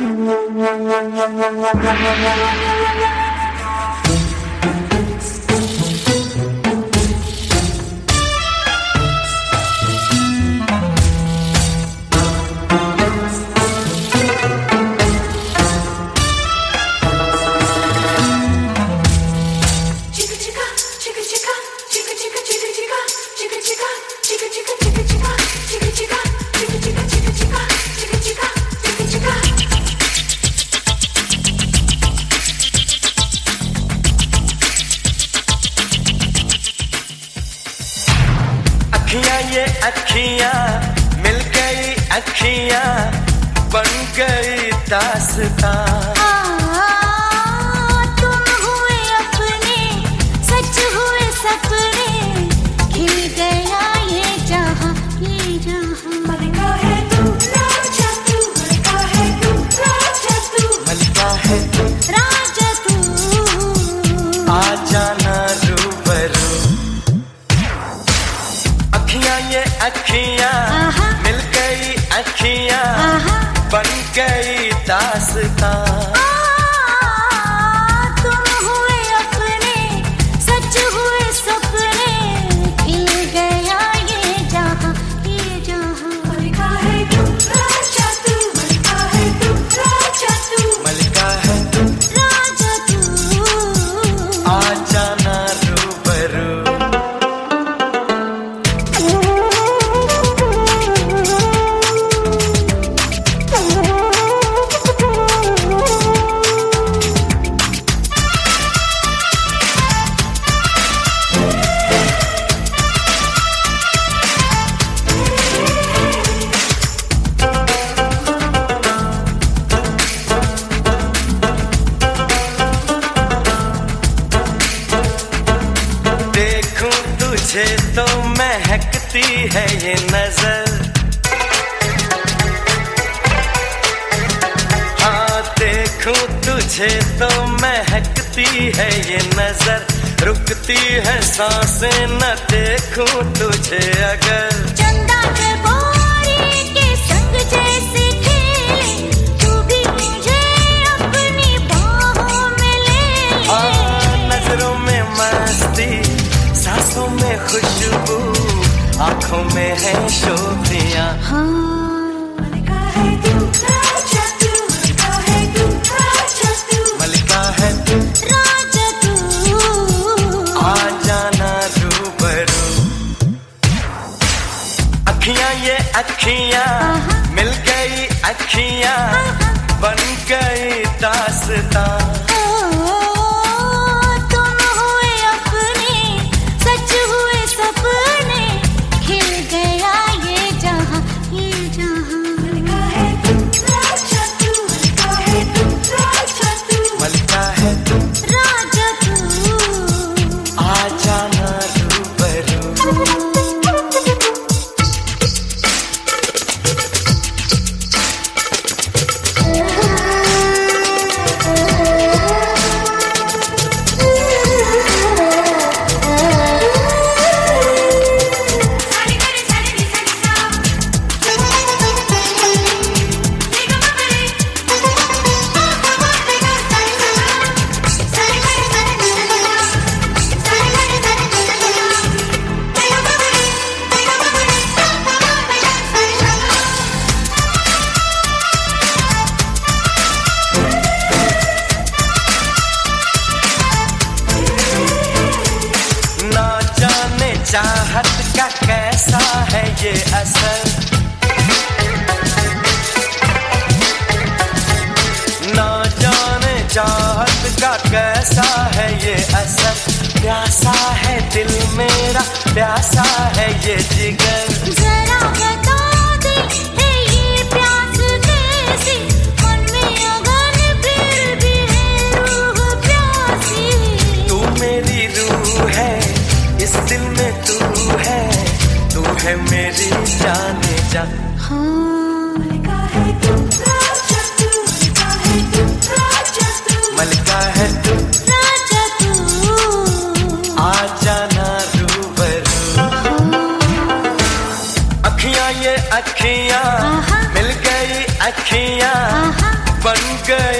ये अखियां मिल गई, अखियां बन गई दास्तां। तुम हुए अपने, सच हुए सपने, खिल गया ये जहां, ये जहां। मलिका है तू राजा तू, मलिका है तू राजा तू, मलिका है तू राजा तू, आ जाना रूबरू। अखियां ये अखियां मिल गई, अखियां बन गई दास्तां। तुम हुए अपने, सच हुए सपने, खिल गया ये जहां, ये जहां। मलिका है तू राजा तू, मलिका है तू राजा तू, मलिका है तू राजा तू, आ जाना रूबरू। तुझे तो महकती है ये नजर, हाँ देखूं तुझे तो महकती है ये नजर। रुकती है सांसें न देखूं तुझे अगर। चंदा के बोरी के संग जैसे खेले, तू भी मुझे अपनी बाहों में ले। नजरों में मस्ती, सांसों में खुशबू, आंखों में है शोभियां। मलिका है तू राजा तू, मलिका है तू राजा तू, मलिका है तू राजा तू, आ जाना रूबरू। अखियां ये अखियां मिल गई, अखियां बन गई दास्तां। चाहत का कैसा है ये असर, ना जाने चाहत का कैसा है ये असर। प्यासा है दिल मेरा, प्यासा है ये जिगर। जरा बता दे है ये प्यास कैसी, मन में अगन फिर भी है रूह प्यासी। तू मेरी रूह है, इस दिल में तू है मेरी जाने जा। मलिका है तू राजा तू, मलिका है तू राजा तू, मलिका है तू राजा तू, आ जाना रूबरू। अखियां ये अखियां मिल गई, अखियां बन गया